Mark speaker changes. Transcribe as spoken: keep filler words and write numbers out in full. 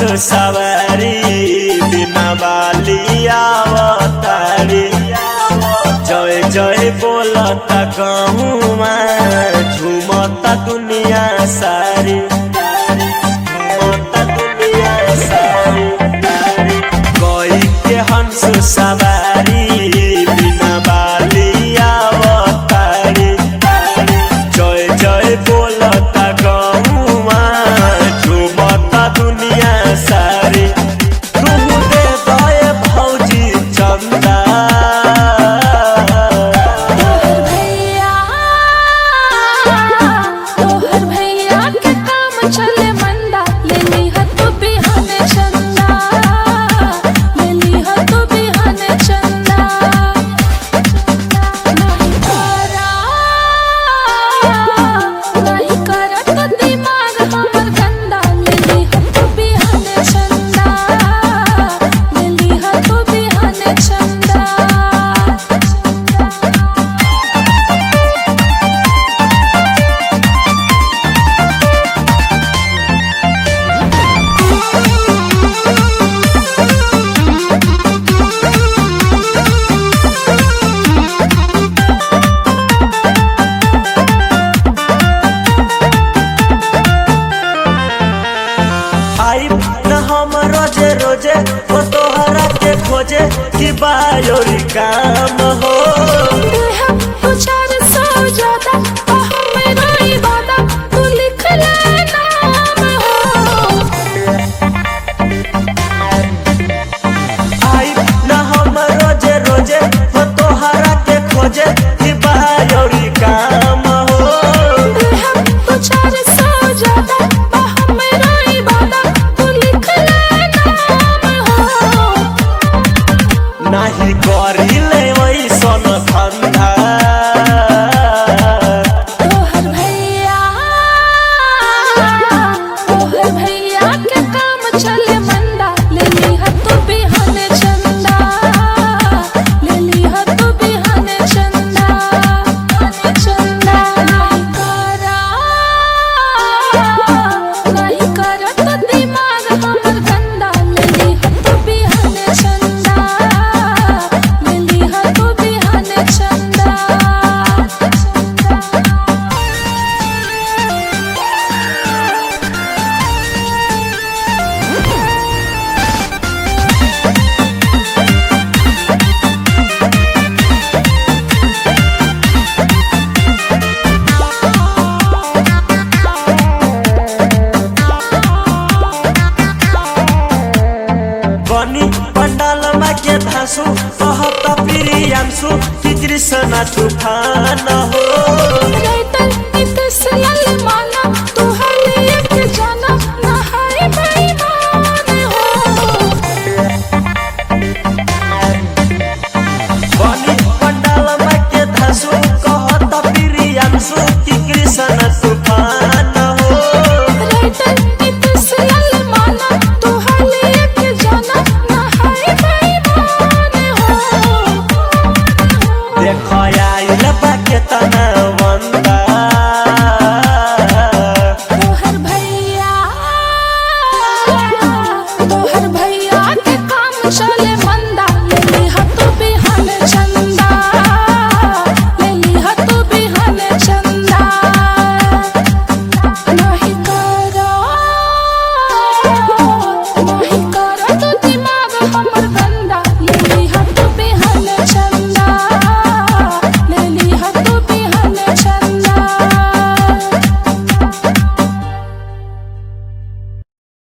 Speaker 1: सवारी बिना बाली आवतारी जय जय बोलता कहूँमा झूमता दुनिया सारी झूमता दुनिया सारी कोई के हंस सवारी बिना बाली आवतारी जय जय बोलता कहूँमा झूमता दुनिया सारी तू दे दे भौजी चंदा रोजे रोजे वो तोहरा के खोजे कि बायोरी काम हो आई न हम रोजे रोजे वो तोहरा के खोजे कि बायोरी काम हो नहीं करी ले वही सन धंधा
Speaker 2: तोहर भैया तोहर भैया के काम चले मंदा ले ली तू बिहान चंदा ले ली तू बिहान चंदा चंदा नहीं करा नहीं करा तो दिमाग हमर गंदा ले ली तू बिहान चंदा
Speaker 1: बनी पंडाल में के धासु कहता प्रियांशु कि कृष्ण तूफान हो